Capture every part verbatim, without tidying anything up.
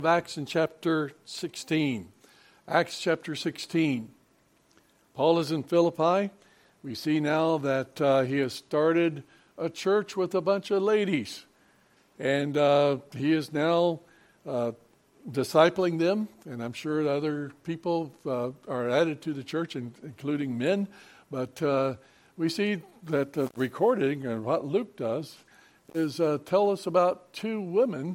Acts in chapter sixteen. Acts chapter sixteen. Paul is in Philippi. We see now that uh, he has started a church with a bunch of ladies. And uh, he is now uh, discipling them. And I'm sure other people uh, are added to the church, including men. But uh, we see that the recording, and what Luke does, is uh, tell us about two women.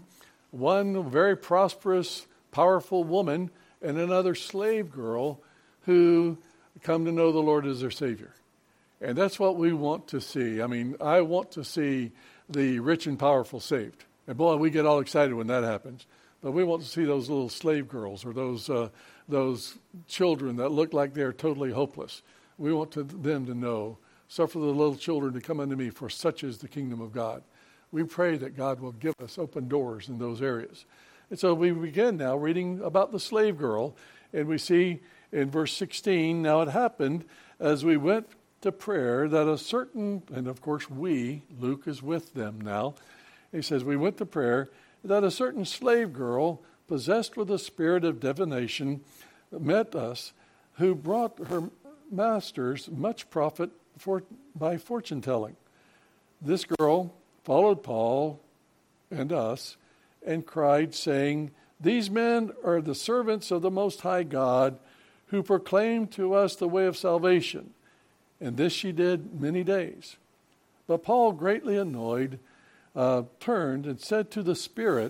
One very prosperous, powerful woman, and another slave girl who come to know the Lord as their Savior. And that's what we want to see. I mean, I want to see the rich and powerful saved. And boy, we get all excited when that happens. But we want to see those little slave girls or those uh, those children that look like they're totally hopeless. We want to, them to know, suffer the little children to come unto me, for such is the kingdom of God. We pray that God will give us open doors in those areas. And so we begin now reading about the slave girl, and we see in verse sixteen, now it happened as we went to prayer that a certain, and of course we, Luke is with them now, he says, we went to prayer, that a certain slave girl possessed with a spirit of divination met us, who brought her masters much profit for, by fortune telling. This girl followed Paul and us and cried, saying, these men are the servants of the Most High God, who proclaim to us the way of salvation. And this she did many days. But Paul, greatly annoyed, uh, turned and said to the spirit,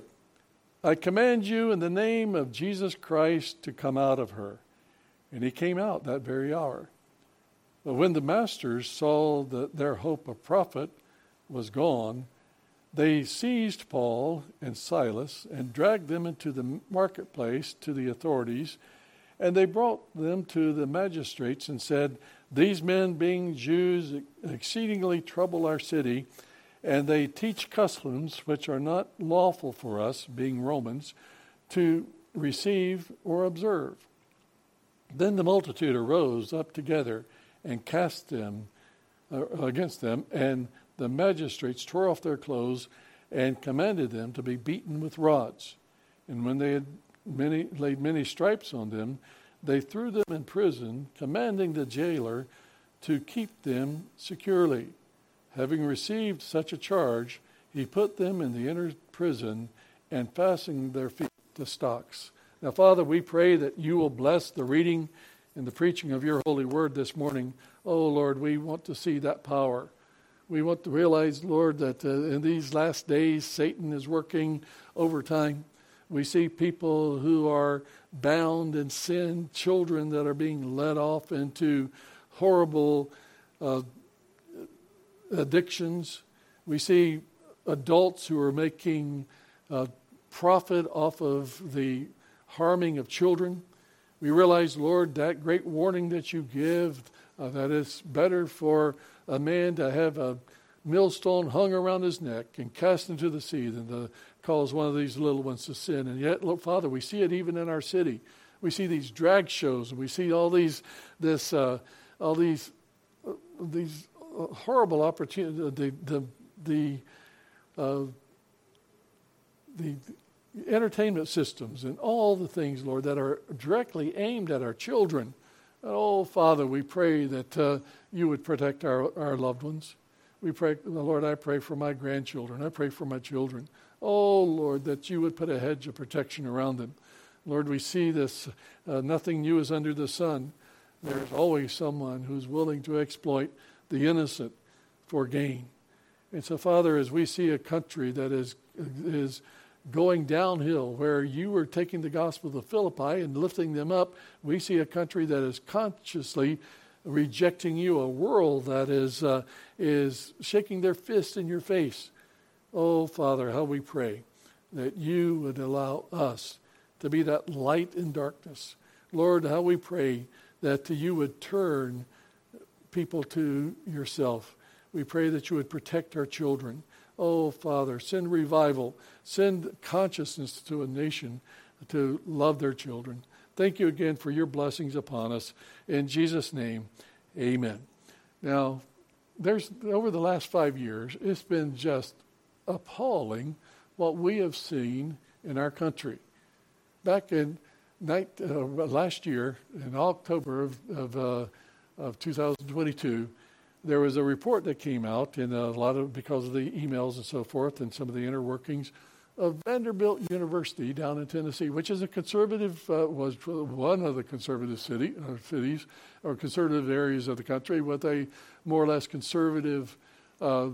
I command you in the name of Jesus Christ to come out of her. And he came out that very hour. But when the masters saw that their hope of profit was gone, they seized Paul and Silas and dragged them into the marketplace to the authorities, and they brought them to the magistrates and said, these men, being Jews, exceedingly trouble our city, and they teach customs which are not lawful for us, being Romans, to receive or observe. Then the multitude arose up together and cast them uh, against them, and the magistrates tore off their clothes and commanded them to be beaten with rods. And when they had many, laid many stripes on them, they threw them in prison, commanding the jailer to keep them securely. Having received such a charge, he put them in the inner prison and fastened their feet to stocks. Now, Father, we pray that you will bless the reading and the preaching of your holy word this morning. Oh, Lord, we want to see that power. We want to realize, Lord, that uh, in these last days, Satan is working overtime. We see people who are bound in sin, children that are being led off into horrible uh, addictions. We see adults who are making uh, profit off of the harming of children. We realize, Lord, that great warning that you give, uh, that it's better for a man to have a millstone hung around his neck and cast into the sea than to cause one of these little ones to sin. And yet, look, Father, we see it even in our city. We see these drag shows, and we see all these, this, uh, all these, uh, these uh, horrible opportunities. The the the, uh, the entertainment systems and all the things, Lord, that are directly aimed at our children. Oh, Father, we pray that uh, you would protect our, our loved ones. We pray, Lord, I pray for my grandchildren. I pray for my children. Oh, Lord, that you would put a hedge of protection around them. Lord, we see this. Uh, nothing new is under the sun. There's always someone who's willing to exploit the innocent for gain. And so, Father, as we see a country that is is going downhill, where you were taking the gospel to Philippi and lifting them up, we see a country that is consciously rejecting you, a world that is uh, is shaking their fist in your face. Oh, Father, how we pray that you would allow us to be that light in darkness. Lord, how we pray that you would turn people to yourself. We pray that you would protect our children. Oh, Father, send revival. Send consciousness to a nation to love their children. Thank you again for your blessings upon us. In Jesus' name, amen. Now, there's over the last five years, it's been just appalling what we have seen in our country. back in night, uh, last year, in October of, of, uh, of two thousand twenty-two, there was a report that came out, in a lot of because of the emails and so forth, and some of the inner workings of Vanderbilt University down in Tennessee, which is a conservative, uh, was one of the conservative city, uh, cities or conservative areas of the country with a more or less conservative uh,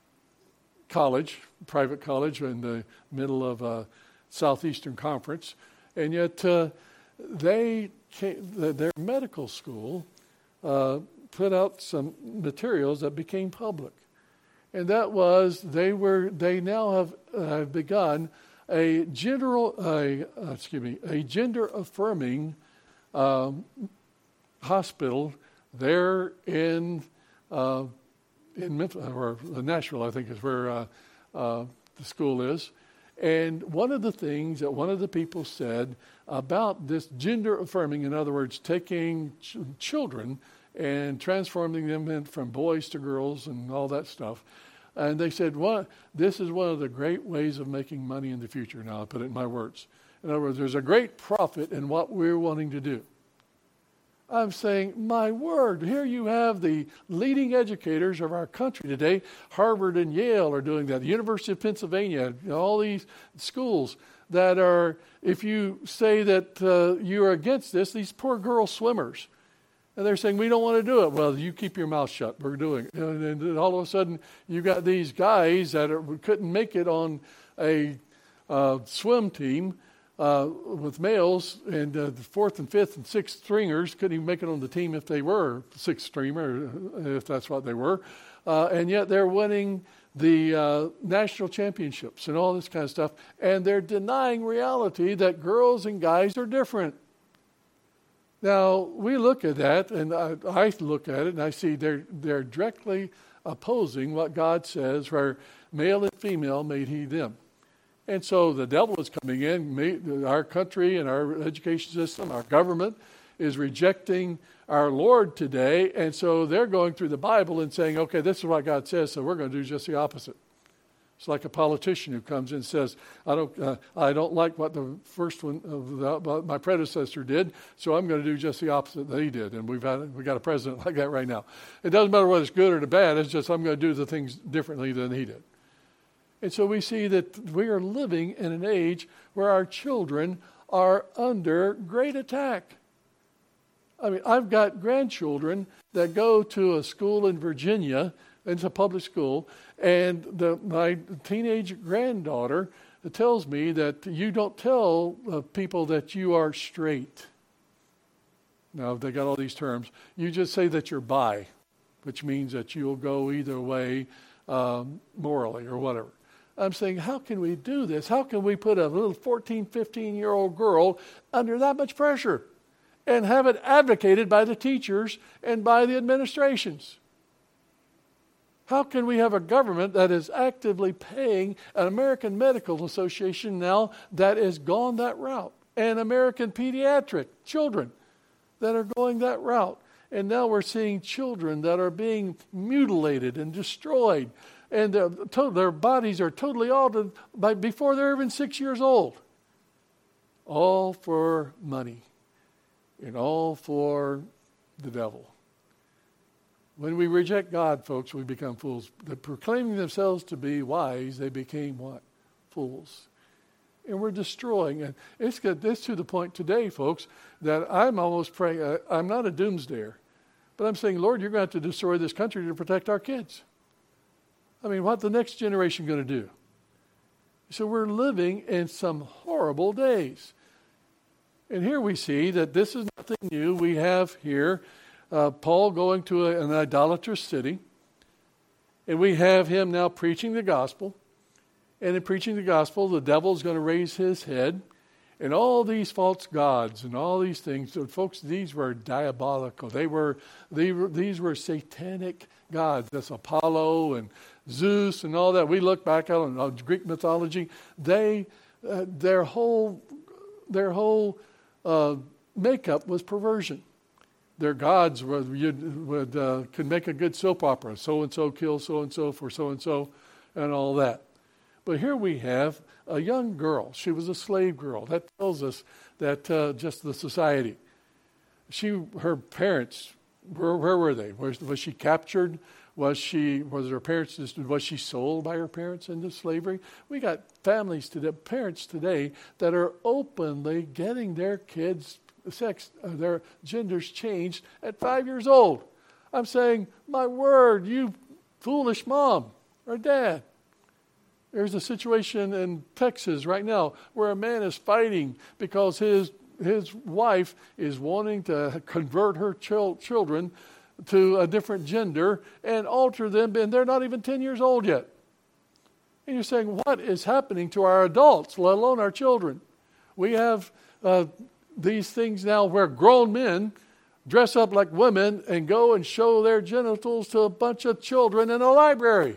college, private college in the middle of a Southeastern Conference. And yet uh, they came, their medical school uh, put out some materials that became public. And that was, they were, they now have uh, begun a general, a, uh, excuse me, a gender-affirming um, hospital there in uh, in Memphis, or Nashville, I think is where uh, uh, the school is. And one of the things that one of the people said about this gender-affirming, in other words, taking ch- children and transforming them in, from boys to girls and all that stuff. And they said, well, this is one of the great ways of making money in the future. Now, I'll put it in my words. In other words, there's a great profit in what we're wanting to do. I'm saying, my word, here you have the leading educators of our country today. Harvard and Yale are doing that. The University of Pennsylvania, you know, all these schools that are, if you say that uh, you are against this, these poor girl swimmers, and they're saying, we don't want to do it. Well, you keep your mouth shut. We're doing it. And then all of a sudden, you got these guys that are, couldn't make it on a uh, swim team uh, with males, and uh, the fourth and fifth and sixth stringers couldn't even make it on the team if they were sixth streamer, if that's what they were. Uh, and yet they're winning the uh, national championships and all this kind of stuff. And they're denying reality that girls and guys are different. Now, we look at that, and I, I look at it, and I see they're, they're directly opposing what God says, where male and female made he them. And so the devil is coming in. Made, our country and our education system, our government, is rejecting our Lord today. And so they're going through the Bible and saying, okay, this is what God says, so we're going to do just the opposite. It's like a politician who comes in and says, I don't uh, I don't like what the first one, of the, what my predecessor did, so I'm going to do just the opposite that he did. And we've had, we've got a president like that right now. It doesn't matter whether it's good or bad, it's just I'm going to do the things differently than he did. And so we see that we are living in an age where our children are under great attack. I mean, I've got grandchildren that go to a school in Virginia. It's a public school, and the, my teenage granddaughter tells me that you don't tell uh, people that you are straight. Now, they got all these terms. You just say that you're bi, which means that you'll go either way um, morally or whatever. I'm saying, how can we do this? How can we put a little fourteen, fifteen-year-old girl under that much pressure and have it advocated by the teachers and by the administrations? How can we have a government that is actively paying an American Medical Association now that has gone that route, and American pediatric children that are going that route? And now we're seeing children that are being mutilated and destroyed, and their, their bodies are totally altered by, before they're even six years old. All for money, and all for the devil. When we reject God, folks, we become fools. They're proclaiming themselves to be wise, they became what? Fools. And we're destroying. And it's got this to the point today, folks, that I'm almost praying. Uh, I'm not a doomsdayer, but I'm saying, Lord, you're going to have to destroy this country to protect our kids. I mean, what's the next generation going to do? So we're living in some horrible days. And here we see that this is nothing new. We have here Uh, Paul going to a, an idolatrous city, and we have him now preaching the gospel. And in preaching the gospel, the devil's going to raise his head, and all these false gods and all these things. So folks, these were diabolical. They were, they were these were satanic gods. That's Apollo and Zeus and all that. We look back on uh, Greek mythology. They, uh, their whole, their whole uh, makeup was perversion. Their gods would, would uh, could make a good soap opera. So-and-so kills so-and-so for so-and-so and all that. But here we have a young girl. She was a slave girl. That tells us that uh, just the society. She, her parents, where, where were they? Was, was she captured? Was she? Was her parents? Was she sold by her parents into slavery? We got families today, parents today that are openly getting their kids' sex, uh, their genders changed at five years old. I'm saying, my word, you foolish mom or dad. There's a situation in Texas right now where a man is fighting because his his wife is wanting to convert her chil- children to a different gender and alter them, and they're not even ten years old yet. And you're saying, what is happening to our adults, let alone our children? We have uh, these things now where grown men dress up like women and go and show their genitals to a bunch of children in a library.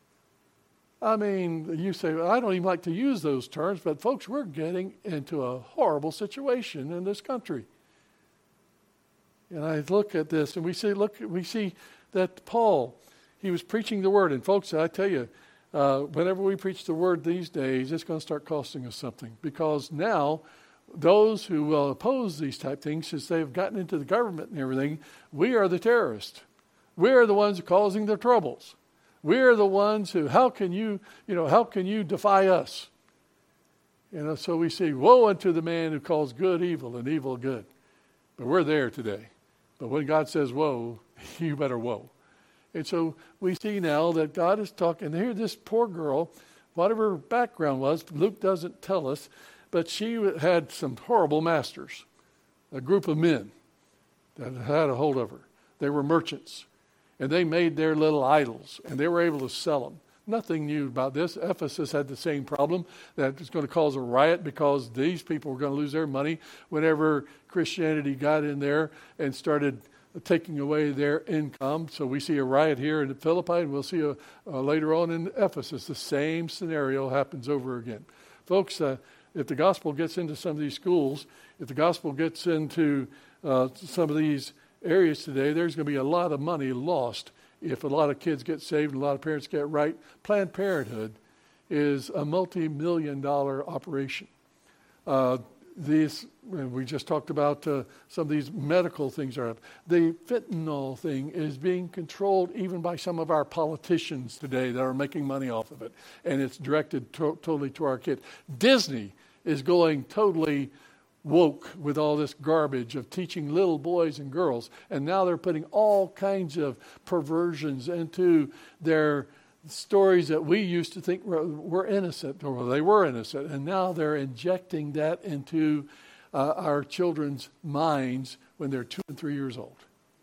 I mean, you say, well, I don't even like to use those terms, but folks, we're getting into a horrible situation in this country. And I look at this and we see, look, we see that Paul, he was preaching the word. And folks, I tell you, uh, whenever we preach the word these days, it's going to start costing us something. Because now, those who will oppose these type things, since they've gotten into the government and everything, we are the terrorists. We are the ones causing the troubles. We are the ones who, how can you, you know, how can you defy us? You know, so we say, woe unto the man who calls good evil and evil good. But we're there today. But when God says woe, you better woe. And so we see now that God is talking. And here this poor girl, whatever her background was, Luke doesn't tell us, but she had some horrible masters, a group of men that had a hold of her. They were merchants. And they made their little idols, and they were able to sell them. Nothing new about this. Ephesus had the same problem, that it's going to cause a riot because these people were going to lose their money whenever Christianity got in there and started taking away their income. So we see a riot here in Philippi, and we'll see a, uh, later on in Ephesus. The same scenario happens over again. Folks, uh, if the gospel gets into some of these schools, if the gospel gets into uh, some of these areas today, there's going to be a lot of money lost if a lot of kids get saved and a lot of parents get right. Planned Parenthood is a multi-million dollar operation. Uh, these, we just talked about uh, some of these medical things are up. The fentanyl thing is being controlled even by some of our politicians today that are making money off of it. And it's directed to- totally to our kids. Disney is going totally woke with all this garbage of teaching little boys and girls, and now they're putting all kinds of perversions into their stories that we used to think were, were innocent, or they were innocent, and now they're injecting that into uh, our children's minds when they're two and three years old.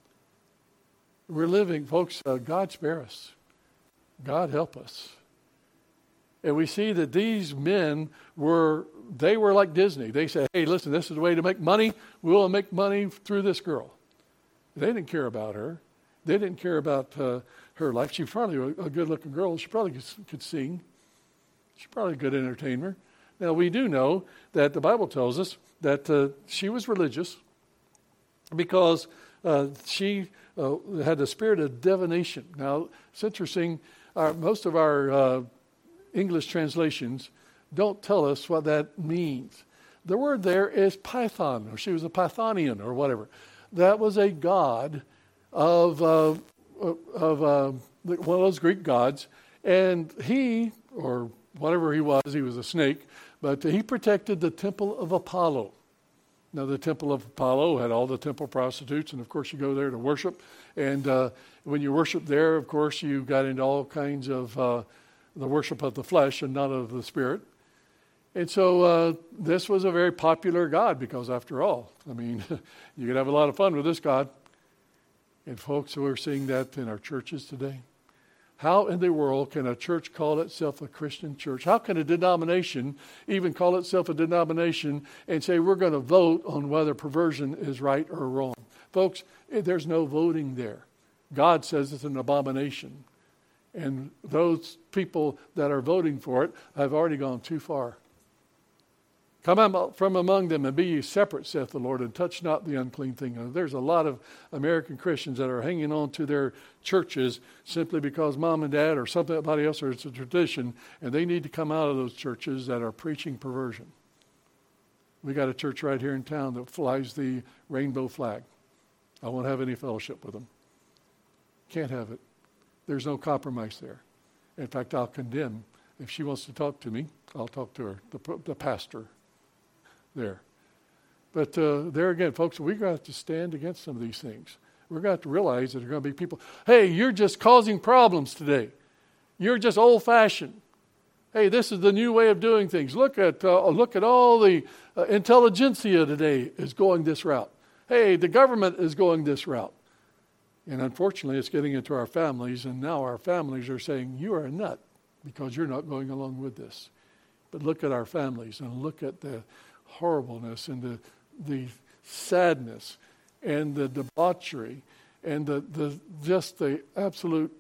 We're living, folks, uh, God spare us. God help us. And we see that these men were, they were like Disney. They said, hey, listen, this is the way to make money. We'll make money through this girl. They didn't care about her. They didn't care about uh, her life. She was probably a, a good-looking girl. She probably could, could sing. She's probably a good entertainer. Now, we do know that the Bible tells us that uh, she was religious because uh, she uh, had the spirit of divination. Now, it's interesting. Our, most of our uh, English translations don't tell us what that means. The word there is Python, or she was a Pythonian or whatever. That was a god of uh, of uh, one of those Greek gods, and he, or whatever he was, he was a snake, but he protected the temple of Apollo. Now, the temple of Apollo had all the temple prostitutes, and of course you go there to worship, and uh, when you worship there, of course, you got into all kinds of uh, the worship of the flesh and not of the spirit. And so uh, this was a very popular god because, after all, I mean, you could have a lot of fun with this god. And folks, we're seeing that in our churches today. How in the world can a church call itself a Christian church? How can a denomination even call itself a denomination and say we're going to vote on whether perversion is right or wrong? Folks, there's no voting there. God says it's an abomination. And those people that are voting for it have already gone too far. Come out from among them and be ye separate, saith the Lord, and touch not the unclean thing. Now, there's a lot of American Christians that are hanging on to their churches simply because mom and dad or somebody else, or it's a tradition, and they need to come out of those churches that are preaching perversion. We got a church right here in town that flies the rainbow flag. I won't have any fellowship with them. Can't have it. There's no compromise there. In fact, I'll condemn. If she wants to talk to me, I'll talk to her, the, the pastor there. But uh, there again, folks, we're going to have to stand against some of these things. We're going to have to realize that there are going to be people, hey, you're just causing problems today. You're just old-fashioned. Hey, this is the new way of doing things. Look at uh, look at all the uh, intelligentsia today is going this route. Hey, the government is going this route. And unfortunately, it's getting into our families, and now our families are saying, you are a nut because you're not going along with this. But look at our families and look at the horribleness and the the sadness and the debauchery and the, the just the absolute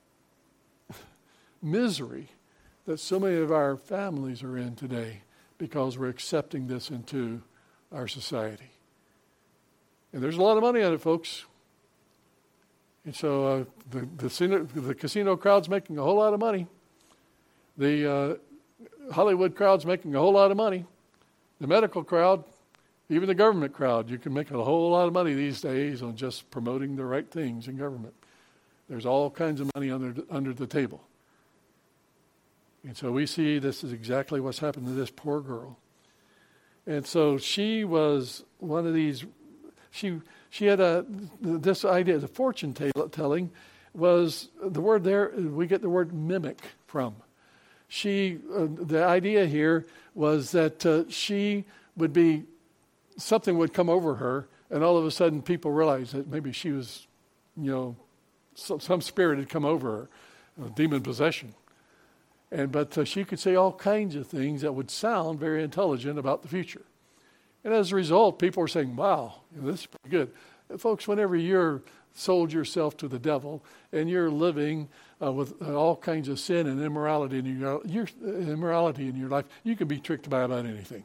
misery that so many of our families are in today because we're accepting this into our society. And there's a lot of money on it, folks. And so uh, the, the, casino, the casino crowd's making a whole lot of money. The uh, Hollywood crowd's making a whole lot of money. The medical crowd, even the government crowd, you can make a whole lot of money these days on just promoting the right things in government. There's all kinds of money under, under the table. And so we see this is exactly what's happened to this poor girl. And so she was one of these, she she had a, this idea, the fortune telling was, the word there, we get the word mimic from. She, uh, the idea here was that uh, she would be, something would come over her, and all of a sudden people realized that maybe she was, you know, some, some spirit had come over her, uh, demon possession. And but uh, she could say all kinds of things that would sound very intelligent about the future. And as a result, people were saying, wow, you know, this is pretty good. And folks, whenever you're sold yourself to the devil and you're living uh, with uh, all kinds of sin and immorality in your, your uh, immorality in your life, you can be tricked by about anything.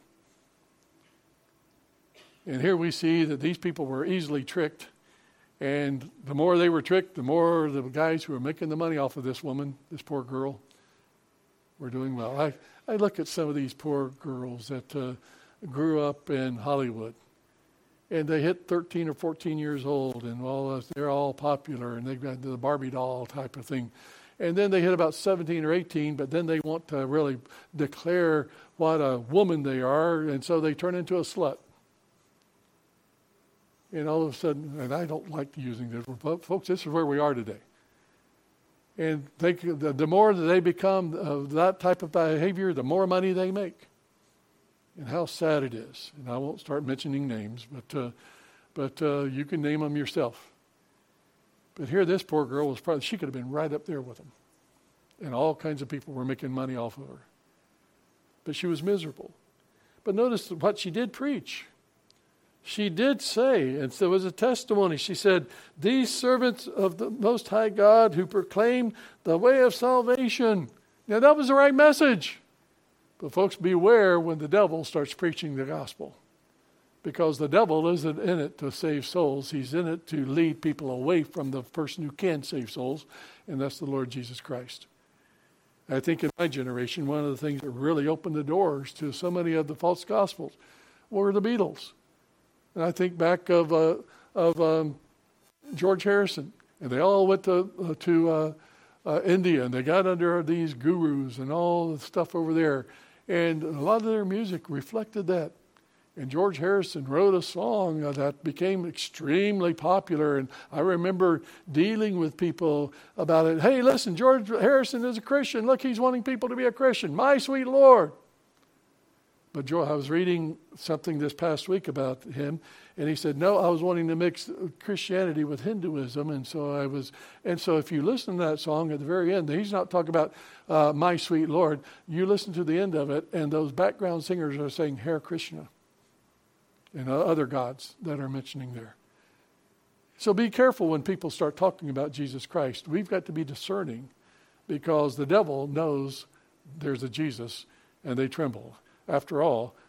And here we see that these people were easily tricked. And the more they were tricked, the more the guys who were making the money off of this woman, this poor girl, were doing well. I, I look at some of these poor girls that uh, grew up in Hollywood, and they hit thirteen or fourteen years old, and all they're all popular, and they've got the Barbie doll type of thing. And then they hit about seventeen or eighteen, but then they want to really declare what a woman they are, and so they turn into a slut. And all of a sudden, and I don't like using this, but folks, this is where we are today. And they, the, the more that they become uh, that type of behavior, the more money they make. And how sad it is. And I won't start mentioning names, but uh, but uh, you can name them yourself. But here this poor girl was probably, she could have been right up there with them. And all kinds of people were making money off of her. But she was miserable. But notice what she did preach. She did say, and there was a testimony, she said, these servants of the Most High God who proclaim the way of salvation. Now that was the right message. But folks, beware when the devil starts preaching the gospel. Because the devil isn't in it to save souls. He's in it to lead people away from the person who can save souls, and that's the Lord Jesus Christ. I think in my generation, one of the things that really opened the doors to so many of the false gospels were the Beatles. And I think back of uh, of um, George Harrison, and they all went to uh, to uh, uh, India, and they got under these gurus and all the stuff over there, and a lot of their music reflected that. And George Harrison wrote a song uh, that became extremely popular, and I remember dealing with people about it. Hey, listen, George Harrison is a Christian. Look, he's wanting people to be a Christian. My sweet Lord. But Joe, I was reading something this past week about him, and he said, no, I was wanting to mix Christianity with Hinduism, and so I was, and so if you listen to that song at the very end, he's not talking about uh, my sweet Lord. You listen to the end of it, and those background singers are saying Hare Krishna and other gods that are mentioning there. So be careful when people start talking about Jesus Christ. We've got to be discerning, because the devil knows there's a Jesus, and they tremble. After all,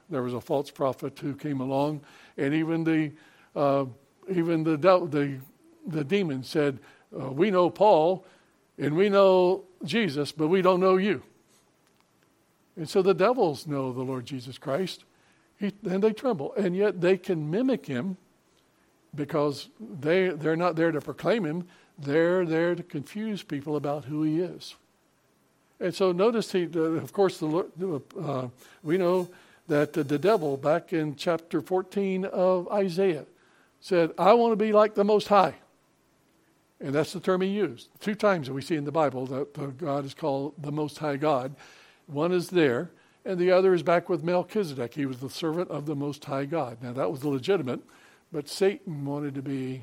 there was a false prophet who came along, and even the uh, even the the the demon said, uh, "We know Paul, and we know Jesus, but we don't know you." And so the devils know the Lord Jesus Christ, he, and they tremble, and yet they can mimic him because they they're not there to proclaim him; they're there to confuse people about who he is. And so notice, he, uh, of course, the, uh, we know that the, the devil, back in chapter fourteen of Isaiah, said, "I want to be like the Most High." And that's the term he used. Two times that we see in the Bible that the God is called the Most High God. One is there, and the other is back with Melchizedek. He was the servant of the Most High God. Now, that was legitimate, but Satan wanted to be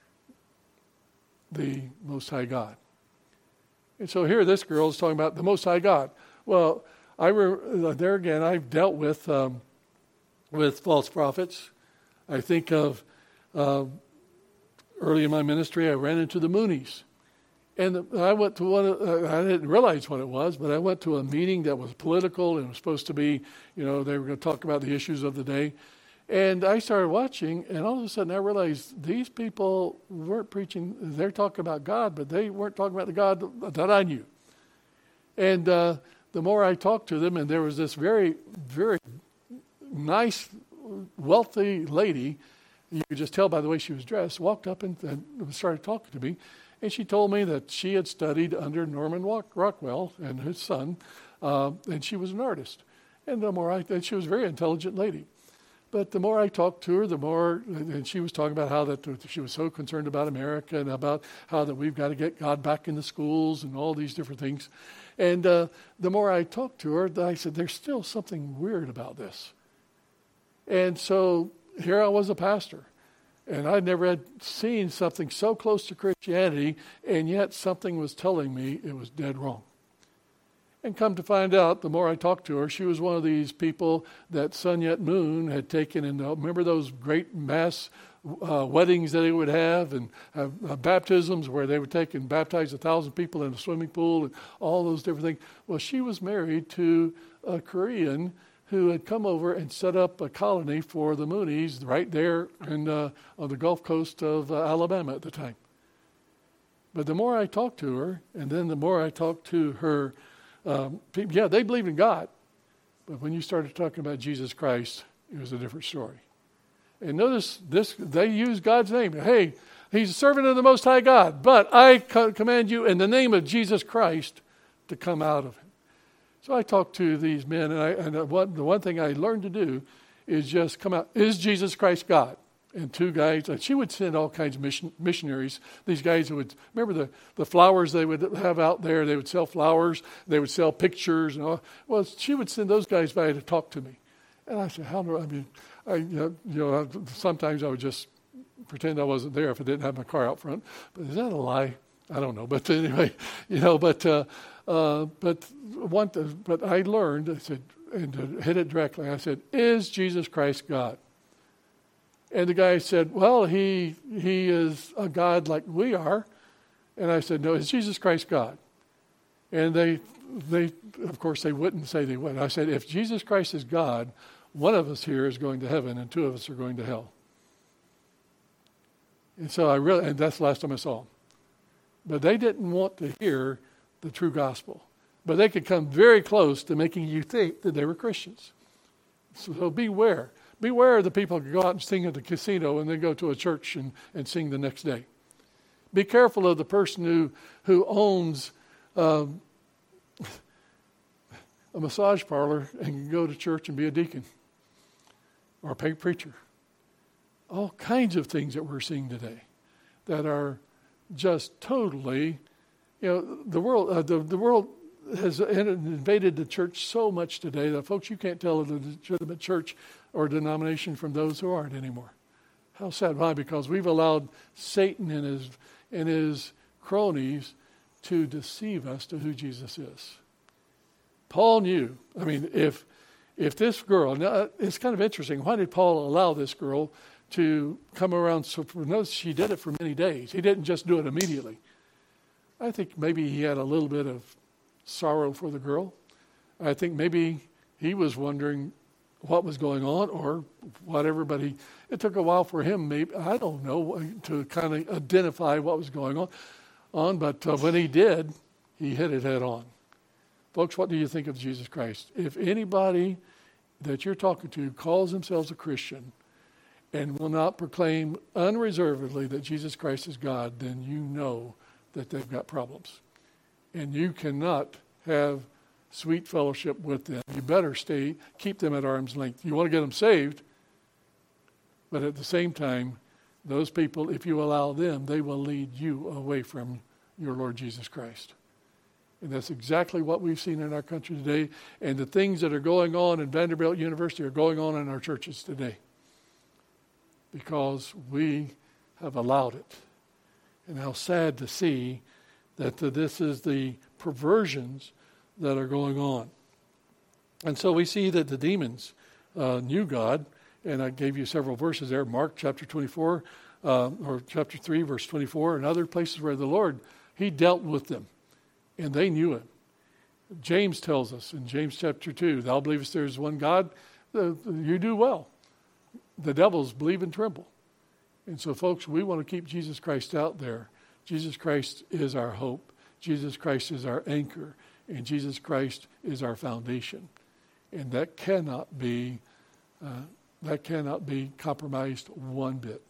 the Most High God. And so here this girl is talking about the Most High God. Well, I re- there again, I've dealt with um, with false prophets. I think of uh, early in my ministry, I ran into the Moonies. And I went to one, uh, I didn't realize what it was, but I went to a meeting that was political and it was supposed to be, you know, they were going to talk about the issues of the day. And I started watching, and all of a sudden I realized these people weren't preaching, they're talking about God, but they weren't talking about the God that I knew. And uh, the more I talked to them, and there was this very, very nice, wealthy lady, you could just tell by the way she was dressed, walked up and, and started talking to me. And she told me that she had studied under Norman Rockwell and his son, uh, and she was an artist. And the more I, and she was a very intelligent lady. But the more I talked to her, the more, and she was talking about how that she was so concerned about America and about how that we've got to get God back in the schools and all these different things. And uh, the more I talked to her, I said, there's still something weird about this. And so here I was a pastor, and I'd never had seen something so close to Christianity, and yet something was telling me it was dead wrong. And come to find out, the more I talked to her, she was one of these people that Sun Yat Moon had taken in. Remember those great mass uh, weddings that they would have, and uh, uh, baptisms where they would take and baptize a thousand people in a swimming pool and all those different things. Well, she was married to a Korean who had come over and set up a colony for the Moonies right there in, uh, on the Gulf Coast of uh, Alabama at the time. But the more I talked to her, and then the more I talked to her, um, people, yeah, they believed in God. But when you started talking about Jesus Christ, it was a different story. And notice this, they use God's name. Hey, he's a servant of the Most High God, but I co- command you in the name of Jesus Christ to come out of him. So I talked to these men, and, I, and what, the one thing I learned to do is just come out, is Jesus Christ God? And two guys, and she would send all kinds of mission, missionaries, these guys who would, remember the, the flowers they would have out there, they would sell flowers, they would sell pictures, and all. Well, she would send those guys by to talk to me. And I said, how do I, I mean, I, you know, you know, sometimes I would just pretend I wasn't there if I didn't have my car out front. But is that a lie? I don't know. But anyway, you know, but uh, uh, but one, th- but I learned, I said, and to hit it directly, I said, is Jesus Christ God? And the guy said, well, he he is a God like we are. And I said, no, is Jesus Christ God? And they, they of course, they wouldn't say they would. I said, if Jesus Christ is God, one of us here is going to heaven and two of us are going to hell. And so I really, and that's the last time I saw them. But they didn't want to hear the true gospel. But they could come very close to making you think that they were Christians. So, so beware. Beware of the people who go out and sing at the casino and then go to a church and, and sing the next day. Be careful of the person who, who owns um, a massage parlor and can go to church and be a deacon or a paid preacher. All kinds of things that we're seeing today that are just totally, you know, the world, uh, the, the world has invaded the church so much today that, folks, you can't tell a legitimate church or denomination from those who aren't anymore. How sad. Why? Because we've allowed Satan and his and his cronies to deceive us to who Jesus is. Paul knew. I mean, if if this girl, now it's kind of interesting. Why did Paul allow this girl to come around? So for, notice she did it for many days. He didn't just do it immediately. I think maybe he had a little bit of sorrow for the girl. I think maybe he was wondering, what was going on or whatever, but he, it took a while for him, maybe, I don't know, to kind of identify what was going on. on but uh, when he did, he hit it head on. Folks, what do you think of Jesus Christ? If anybody that you're talking to calls themselves a Christian and will not proclaim unreservedly that Jesus Christ is God, then you know that they've got problems. And you cannot have sweet fellowship with them. You better stay, keep them at arm's length. You want to get them saved, but at the same time, those people, if you allow them, they will lead you away from your Lord Jesus Christ. And that's exactly what we've seen in our country today. And the things that are going on in Vanderbilt University are going on in our churches today, because we have allowed it. And how sad to see that the, this is the perversions that are going on. And so we see that the demons uh, knew God, and I gave you several verses there, Mark chapter twenty-four, uh, or chapter three, verse twenty-four, and other places where the Lord, he dealt with them, and they knew him. James tells us in James chapter two, thou believest there is one God, uh, you do well. The devils believe and tremble. And so, folks, we want to keep Jesus Christ out there. Jesus Christ is our hope. Jesus Christ is our anchor. And Jesus Christ is our foundation. And that cannot be uh, that cannot be compromised one bit.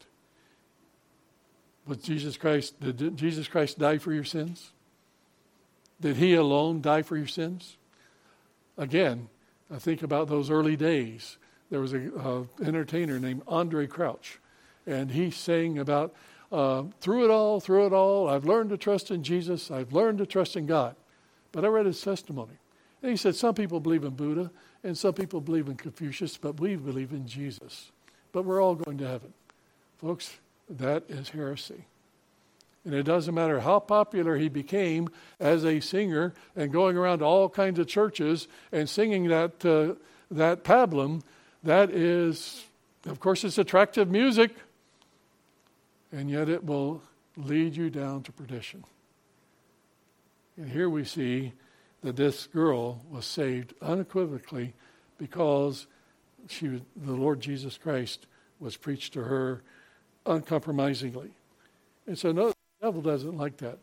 But Jesus Christ, did Jesus Christ die for your sins? Did he alone die for your sins? Again, I think about those early days. There was an uh, entertainer named Andre Crouch, and he sang about, uh, through it all, through it all, I've learned to trust in Jesus, I've learned to trust in God. But I read his testimony. And he said, some people believe in Buddha, and some people believe in Confucius, but we believe in Jesus. But we're all going to heaven. Folks, that is heresy. And it doesn't matter how popular he became as a singer and going around to all kinds of churches and singing that uh, that pablum. That is, of course, it's attractive music, and yet it will lead you down to perdition. And here we see that this girl was saved unequivocally because she, was, the Lord Jesus Christ was preached to her uncompromisingly. And so no, the devil doesn't like that.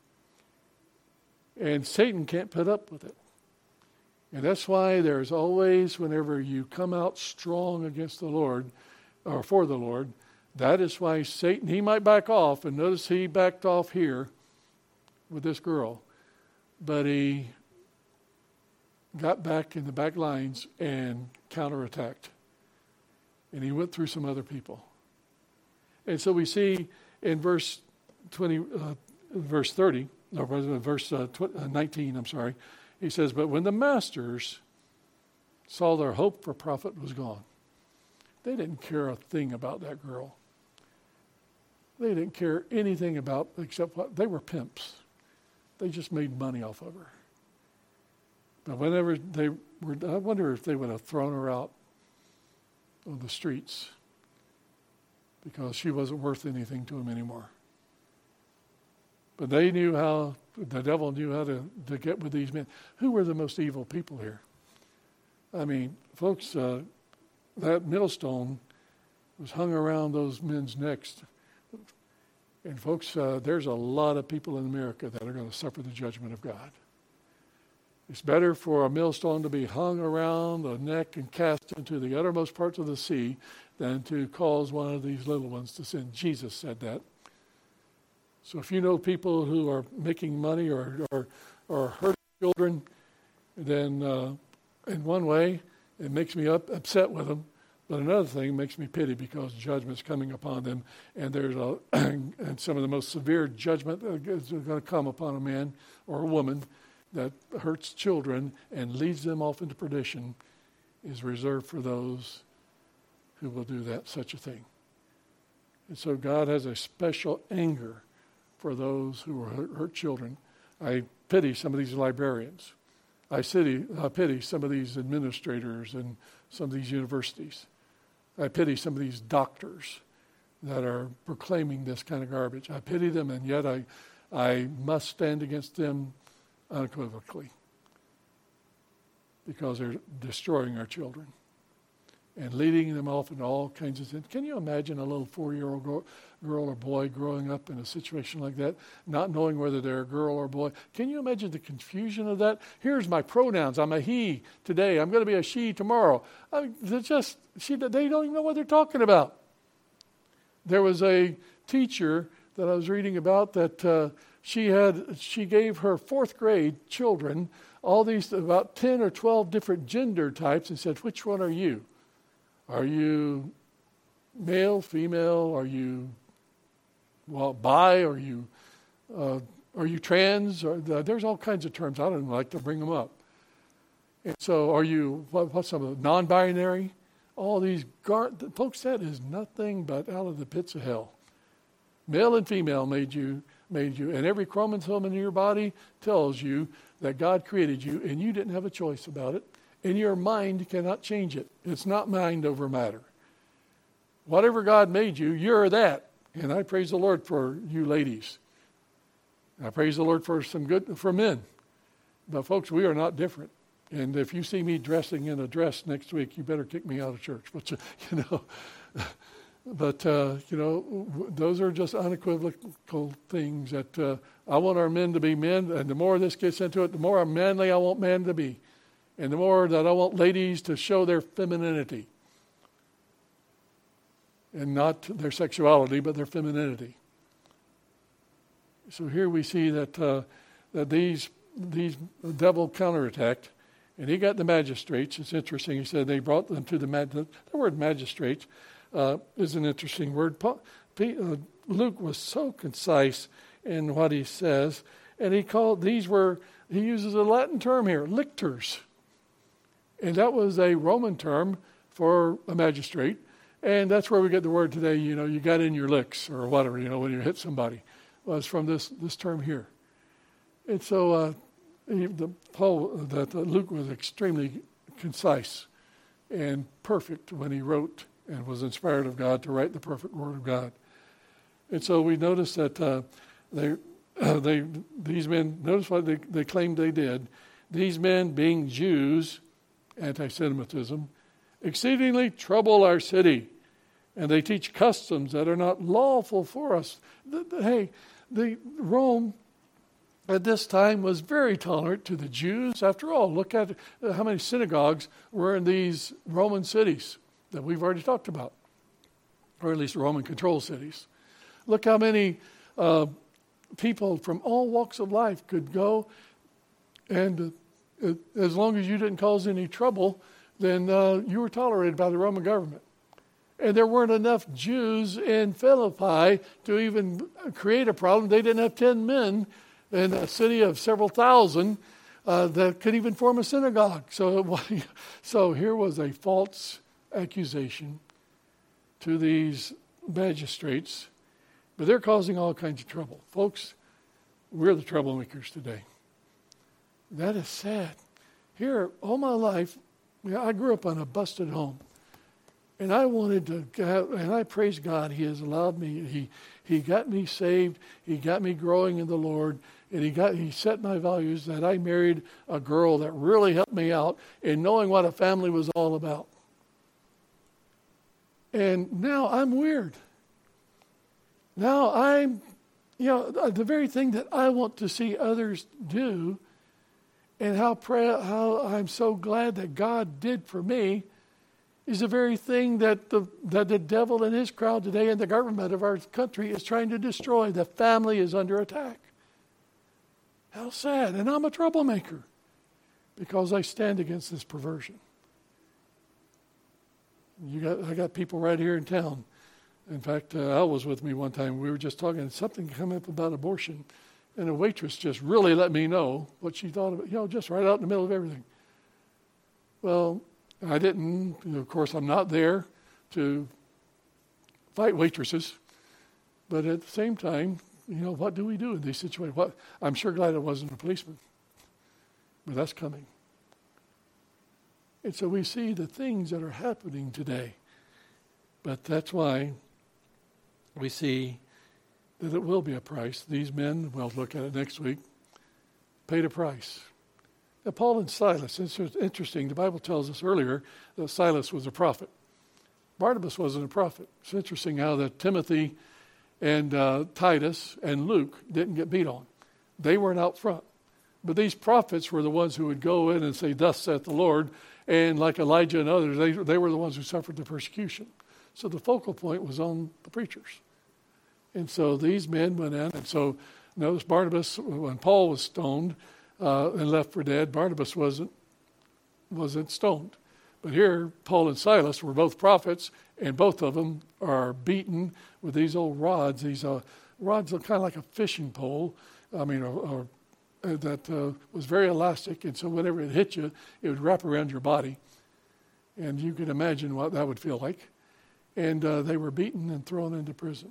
And Satan can't put up with it. And that's why there's always, whenever you come out strong against the Lord, or for the Lord, that is why Satan, he might back off. And notice he backed off here with this girl. But he got back in the back lines and counterattacked. And he went through some other people. And so we see in verse twenty, uh, verse thirty, or verse uh, tw- uh, nineteen, I'm sorry, he says, but when the masters saw their hope for profit was gone, they didn't care a thing about that girl. They didn't care anything about, except what, they were pimps. They just made money off of her. But whenever they were, I wonder if they would have thrown her out on the streets because she wasn't worth anything to them anymore. But they knew how, the devil knew how to, to get with these men. Who were the most evil people here? I mean, folks, uh, that millstone was hung around those men's necks. And folks, uh, there's a lot of people in America that are going to suffer the judgment of God. It's better for a millstone to be hung around the neck and cast into the uttermost parts of the sea than to cause one of these little ones to sin. Jesus said that. So if you know people who are making money or or, or hurting children, then uh, in one way it makes me up, upset with them. But another thing makes me pity because judgment's coming upon them, and there's a and some of the most severe judgment is going to come upon a man or a woman that hurts children and leads them off into perdition is reserved for those who will do that such a thing. And so God has a special anger for those who hurt, hurt children. I pity some of these librarians. I pity, I pity some of these administrators and some of these universities. I pity some of these doctors that are proclaiming this kind of garbage. I pity them, and yet I, I must stand against them unequivocally because they're destroying our children. and leading them off in all kinds of things. Can you imagine a little four-year-old girl, girl or boy growing up in a situation like that, not knowing whether they're a girl or a boy? Can you imagine the confusion of that? Here's my pronouns. I'm a he today. I'm going to be a she tomorrow. I mean, they're just, she, they don't even know what they're talking about. There was a teacher that I was reading about that uh, she had, she gave her fourth grade children all these, about ten or twelve different gender types, and said, which one are you? Are you male, female? Are you, well, bi? Are you, uh, are you trans? Or the, there's all kinds of terms. I don't like to bring them up. And so are you, what, what's some of the non-binary? All these, gar- folks, that is nothing but out of the pits of hell. Male and female made you, made you, and every chromosome in your body tells you that God created you, and you didn't have a choice about it. And your mind cannot change it. It's not mind over matter. Whatever God made you, you're that. And I praise the Lord for you ladies. I praise the Lord for some good, for men. But folks, we are not different. And if you see me dressing in a dress next week, you better kick me out of church. But, you know, but, uh, you know, those are just unequivocal things that uh, I want our men to be men. And the more this gets into it, the more manly I want men to be. And the more that I want ladies to show their femininity. And not their sexuality, but their femininity. So here we see that uh, that these these the devil counterattacked, and he got the magistrates. It's interesting. He said they brought them to the mag- the word magistrates uh, is an interesting word. Paul, P, uh, Luke was so concise in what he says, and he called these were he uses a Latin term here, lictors. And that was a Roman term for a magistrate. And that's where we get the word today, you know, you got in your licks or whatever, you know, when you hit somebody. Well, it's from this, this term here. And so uh, the, Paul, that uh, Luke was extremely concise and perfect when he wrote and was inspired of God to write the perfect word of God. And so we notice that uh, they, uh, they, these men, notice what they, they claimed they did. These men, being Jews, anti-Semitism, exceedingly trouble our city, and they teach customs that are not lawful for us. The, the, hey, the Rome at this time was very tolerant to the Jews. After all, look at how many synagogues were in these Roman cities that we've already talked about, or at least Roman control cities. Look how many uh, people from all walks of life could go, and uh, as long as you didn't cause any trouble, then uh, you were tolerated by the Roman government. And there weren't enough Jews in Philippi to even create a problem. They didn't have ten men in a city of several thousand uh, that could even form a synagogue. So, so here was a false accusation to these magistrates, but they're causing all kinds of trouble. Folks, we're the troublemakers today. That is sad. Here, all my life, I grew up on a busted home. And I wanted to, have, and I praise God, He has allowed me, He He got me saved, He got me growing in the Lord, and He got He set my values that I married a girl that really helped me out in knowing what a family was all about. And now I'm weird. Now I'm, you know, the very thing that I want to see others do, and how pray, how I'm so glad that God did for me, is the very thing that the that the devil and his crowd today and the government of our country is trying to destroy. The family is under attack. How sad. And I'm a troublemaker because I stand against this perversion. You got I got people right here in town. In fact, uh, Al was with me one time. We were just talking, and something came up about abortion. And a waitress just really let me know what she thought of it, you know, just right out in the middle of everything. Well, I didn't, you know, of course, I'm not there to fight waitresses. But at the same time, you know, what do we do in these situations? What, I'm sure glad it wasn't a policeman. But that's coming. And so we see the things that are happening today. But that's why we see that it will be a price. These men, we'll look at it next week, paid a price. Now, Paul and Silas, it's interesting. The Bible tells us earlier that Silas was a prophet. Barnabas wasn't a prophet. It's interesting how that Timothy and uh, Titus and Luke didn't get beat on. They weren't out front. But these prophets were the ones who would go in and say, thus saith the Lord. And like Elijah and others, they, they were the ones who suffered the persecution. So the focal point was on the preachers. And so these men went in. And so notice Barnabas, when Paul was stoned uh, and left for dead, Barnabas wasn't, wasn't stoned. But here, Paul and Silas were both prophets, and both of them are beaten with these old rods. These uh, rods are kind of like a fishing pole. I mean, or, or uh, that uh, was very elastic, and so whenever it hit you, it would wrap around your body. And you can imagine what that would feel like. And uh, they were beaten and thrown into prison.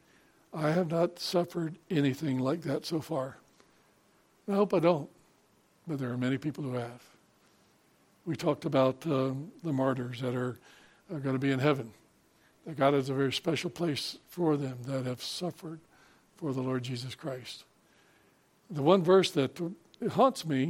I have not suffered anything like that so far. I hope I don't, but there are many people who have. We talked about um, the martyrs that are, are going to be in heaven. That God has a very special place for them that have suffered for the Lord Jesus Christ. The one verse that haunts me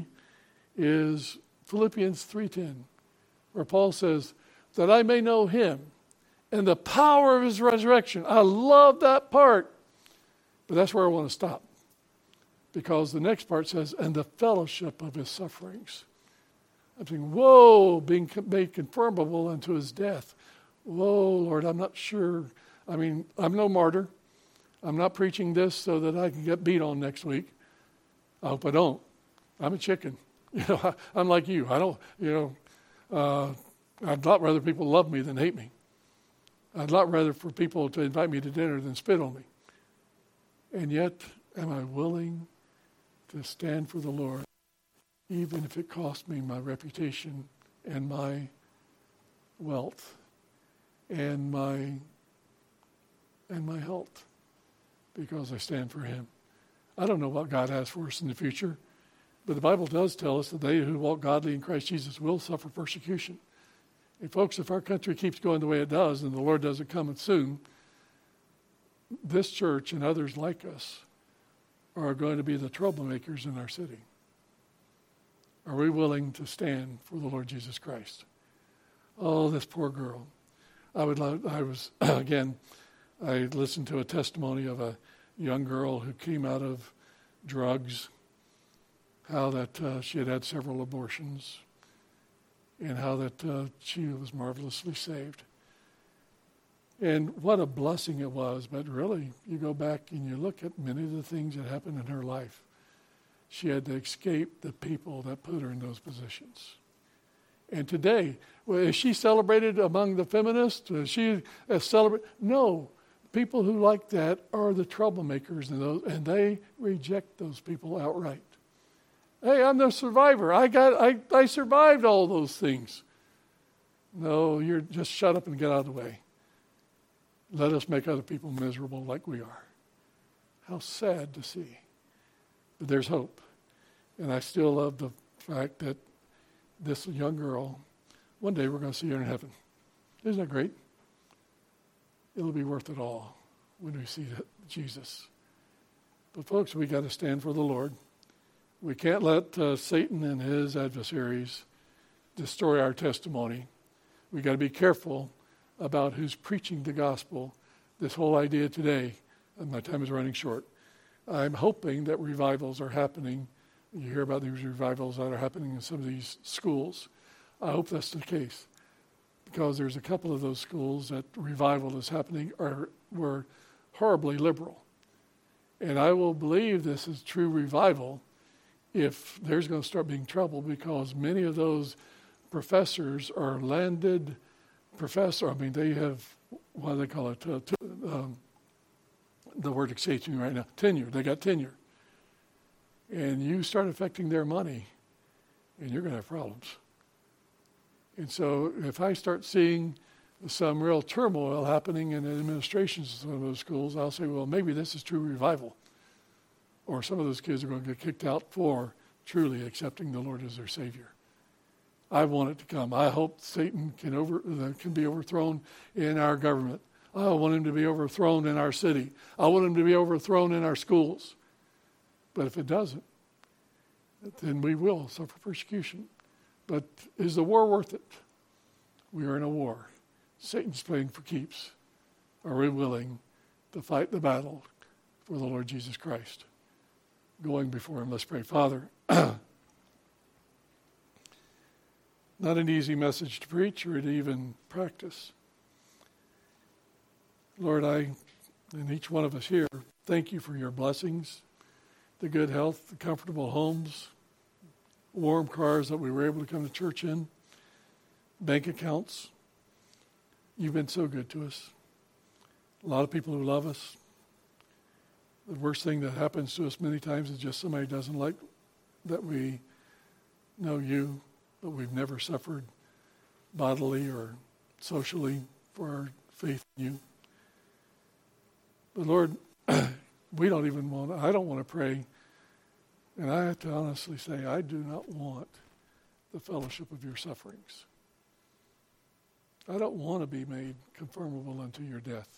is Philippians three ten, where Paul says, that I may know him and the power of his resurrection. I love that part. But that's where I want to stop. Because the next part says, and the fellowship of his sufferings. I'm saying, whoa, being made conformable unto his death. Whoa, Lord, I'm not sure. I mean, I'm no martyr. I'm not preaching this so that I can get beat on next week. I hope I don't. I'm a chicken. You know, I, I'm like you. I don't, you know, uh, I'd lot rather people love me than hate me. I'd lot rather for people to invite me to dinner than spit on me. And yet, am I willing to stand for the Lord, even if it costs me my reputation and my wealth and my and my health, because I stand for him? I don't know what God has for us in the future, but the Bible does tell us that they who walk godly in Christ Jesus will suffer persecution. And folks, if our country keeps going the way it does and the Lord doesn't come soon, this church and others like us are going to be the troublemakers in our city. Are we willing to stand for the Lord Jesus Christ? Oh, this poor girl. I would love, I was, again, I listened to a testimony of a young girl who came out of drugs, how that uh, she had had several abortions, and how that uh, she was marvelously saved. And what a blessing it was. But really, you go back and you look at many of the things that happened in her life. She had to escape the people that put her in those positions. And today, well, is she celebrated among the feminists? Is she uh, celebrated? No. People who like that are the troublemakers, and those, and they reject those people outright. Hey, I'm the survivor. I got, I, I survived all those things. No, you're just shut up and get out of the way. Let us make other people miserable like we are. How sad to see. But there's hope. And I still love the fact that this young girl, one day we're going to see her in heaven. Isn't that great? It'll be worth it all when we see Jesus. But folks, we got to stand for the Lord. We can't let uh, Satan and his adversaries destroy our testimony. We got to be careful about who's preaching the gospel. This whole idea today, and my time is running short, I'm hoping that revivals are happening. You hear about these revivals that are happening in some of these schools. I hope that's the case, because there's a couple of those schools that revival is happening are were horribly liberal. And I will believe this is true revival if there's going to start being trouble, because many of those professors are landed professor. I mean, they have, what do they call it? Uh, t- um, the word escapes me right now. Tenure. They got tenure. And you start affecting their money, and you're going to have problems. And so if I start seeing some real turmoil happening in the administrations of some of those schools, I'll say, well, maybe this is true revival. Or some of those kids are going to get kicked out for truly accepting the Lord as their Savior. I want it to come. I hope Satan can over uh, can be overthrown in our government. I want him to be overthrown in our city. I want him to be overthrown in our schools. But if it doesn't, then we will suffer persecution. But is the war worth it? We are in a war. Satan's playing for keeps. Are we willing to fight the battle for the Lord Jesus Christ? Going before him, let's pray. Father, not an easy message to preach or to even practice. Lord, I, and each one of us here, thank you for your blessings, the good health, the comfortable homes, warm cars that we were able to come to church in, bank accounts. You've been so good to us. A lot of people who love us. The worst thing that happens to us many times is just somebody doesn't like that we know you, but we've never suffered bodily or socially for our faith in you. But Lord, we don't even want, I don't want to pray, and I have to honestly say, I do not want the fellowship of your sufferings. I don't want to be made conformable unto your death.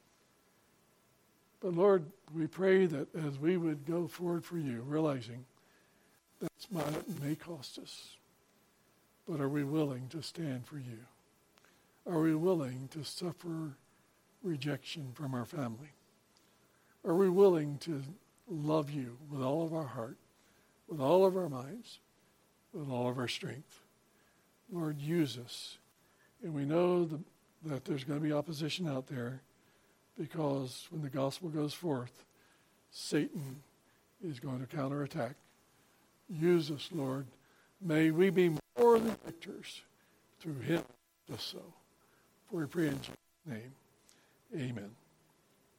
But Lord, we pray that as we would go forward for you, realizing that's what it may cost us, but are we willing to stand for you? Are we willing to suffer rejection from our family? Are we willing to love you with all of our heart, with all of our minds, with all of our strength? Lord, use us. And we know the, that there's going to be opposition out there, because when the gospel goes forth, Satan is going to counterattack. Use us, Lord. May we be more than victors through him, just so. For we pray in Jesus' name, amen.